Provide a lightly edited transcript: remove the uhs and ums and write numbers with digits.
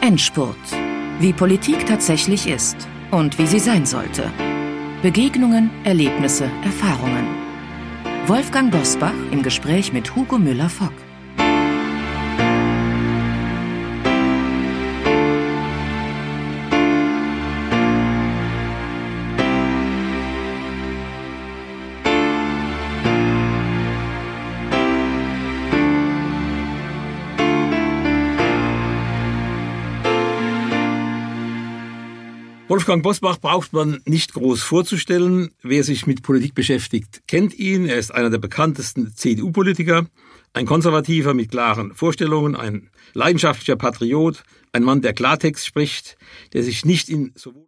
Endspurt. Wie Politik tatsächlich ist und wie sie sein sollte. Begegnungen, Erlebnisse, Erfahrungen. Wolfgang Bosbach im Gespräch mit Hugo Müller-Fock. Wolfgang Bosbach braucht man nicht groß vorzustellen. Wer sich mit Politik beschäftigt, kennt ihn. Er ist einer der bekanntesten CDU-Politiker, ein Konservativer mit klaren Vorstellungen, ein leidenschaftlicher Patriot, ein Mann, der Klartext spricht, der sich nicht in sowohl